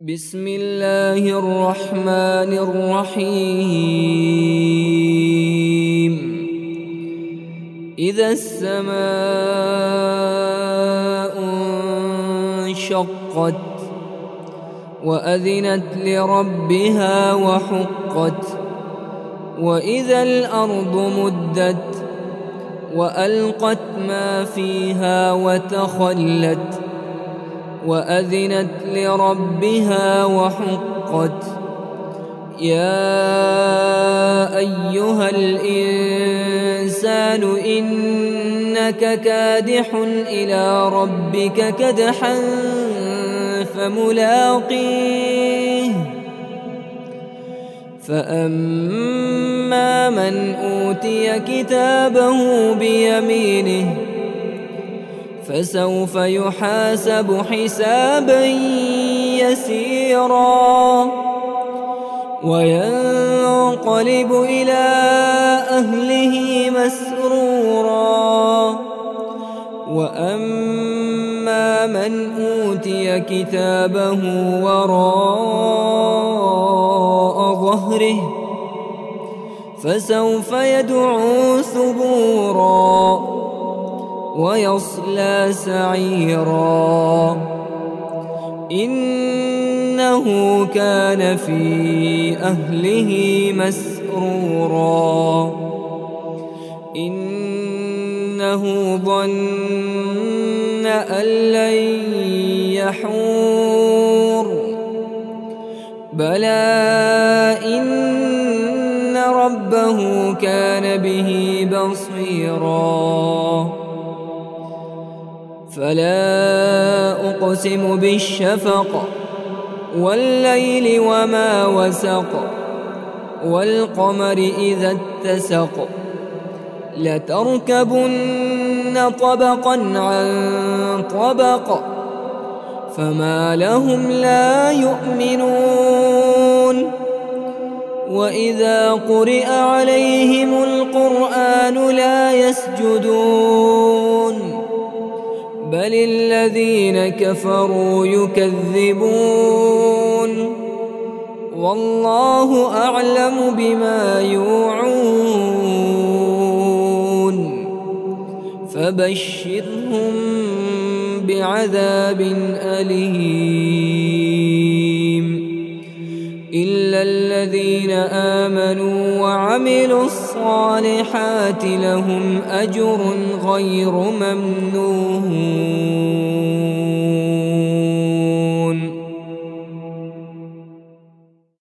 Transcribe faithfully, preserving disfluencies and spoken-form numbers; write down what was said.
بسم الله الرحمن الرحيم. إذا السماء انشقت وأذنت لربها وحقت، وإذا الأرض مدت وألقت ما فيها وتخلت وأذنت لربها وحقت. يا أيها الإنسان إنك كادح إلى ربك كدحا فملاقيه. فأما من أوتي كتابه بيمينه فسوف يحاسب حسابا يسيرا وينقلب إلى أهله مسرورا. وأما من أوتي كتابه وراء ظهره فسوف يدعو ثبورا ويصلى سعيرا. إنه كان في أهله مسرورا. إنه ظن أن لن يحور. بلى إن ربه كان به بصيرا. فلا أقسم بالشفق والليل وما وسق والقمر إذا اتسق. لتركبن طبقا عن طبق فما لهم لا يؤمنون. وإذا قرئ عليهم القرآن لا يسجدون بل الذين كفروا يكذبون. والله أعلم بما يوعون. فبشرهم بعذاب أليم إلا الذين آمنوا وعملوا الصالحات لهم أجر غير ممنون.